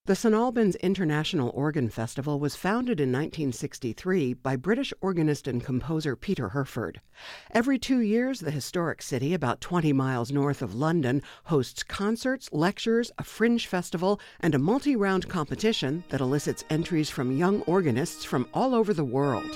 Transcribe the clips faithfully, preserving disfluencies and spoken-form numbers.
The Saint Albans International Organ Festival was founded in nineteen sixty-three by British organist and composer Peter Herford. Every two years, the historic city, about twenty miles north of London, hosts concerts, lectures, a fringe festival, and a multi-round competition that elicits entries from young organists from all over the world.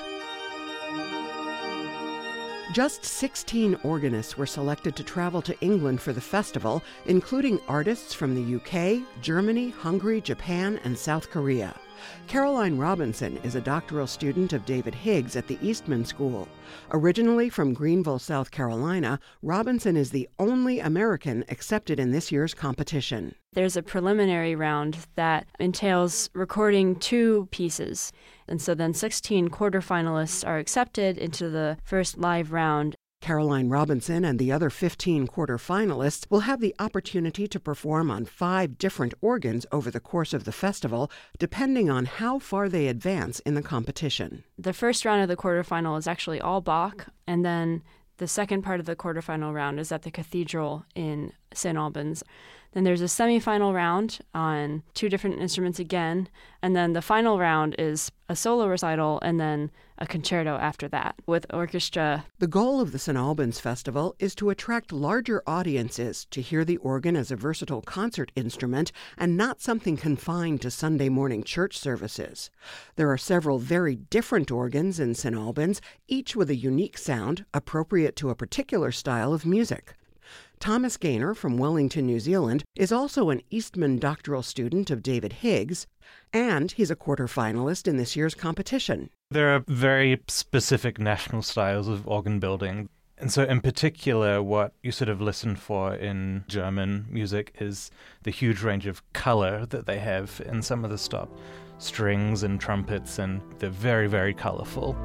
Just sixteen organists were selected to travel to England for the festival, including artists from the U K, Germany, Hungary, Japan, and South Korea. Caroline Robinson is a doctoral student of David Higgs at the Eastman School. Originally from Greenville, South Carolina, Robinson is the only American accepted in this year's competition. There's a preliminary round that entails recording two pieces. And so then sixteen quarterfinalists are accepted into the first live round. Caroline Robinson and the other fifteen quarterfinalists will have the opportunity to perform on five different organs over the course of the festival, depending on how far they advance in the competition. The first round of the quarterfinal is actually all Bach, and then the second part of the quarterfinal round is at the Cathedral in Saint Albans. Then there's a semifinal round on two different instruments again, and then the final round is a solo recital and then a concerto after that with orchestra. The goal of the Saint Albans Festival is to attract larger audiences to hear the organ as a versatile concert instrument and not something confined to Sunday morning church services. There are several very different organs in Saint Albans, each with a unique sound appropriate to a particular style of music. Thomas Gaynor from Wellington, New Zealand, is also an Eastman doctoral student of David Higgs, and he's a quarterfinalist in this year's competition. There are very specific national styles of organ building. And so in particular, what you sort of listen for in German music is the huge range of color that they have in some of the stop strings and trumpets, and they're very, very colorful.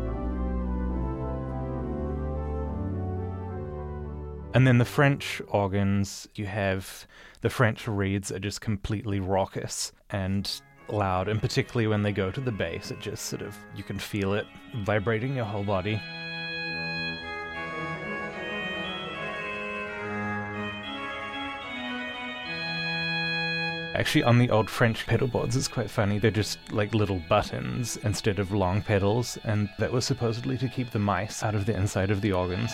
And then the French organs, you have the French reeds are just completely raucous and loud, and particularly when they go to the bass, it just sort of, you can feel it vibrating your whole body. Actually, on the old French pedal boards, it's quite funny. They're just like little buttons instead of long pedals, and that was supposedly to keep the mice out of the inside of the organs.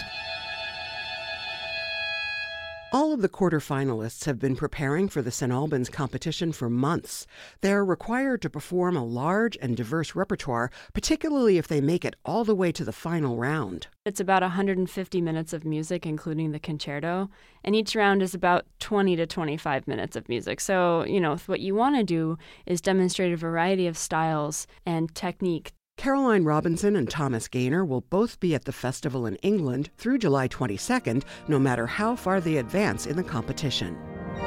All of the quarterfinalists have been preparing for the Saint Albans competition for months. They are required to perform a large and diverse repertoire, particularly if they make it all the way to the final round. It's about one hundred fifty minutes of music, including the concerto, and each round is about twenty to twenty-five minutes of music. So, you know, what you want to do is demonstrate a variety of styles and technique. Caroline Robinson and Thomas Gaynor will both be at the festival in England through July twenty-second, no matter how far they advance in the competition.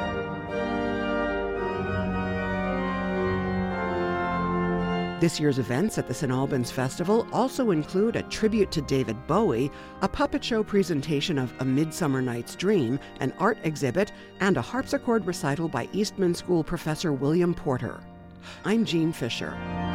This year's events at the Saint Albans Festival also include a tribute to David Bowie, a puppet show presentation of A Midsummer Night's Dream, an art exhibit, and a harpsichord recital by Eastman School professor William Porter. I'm Jean Fisher.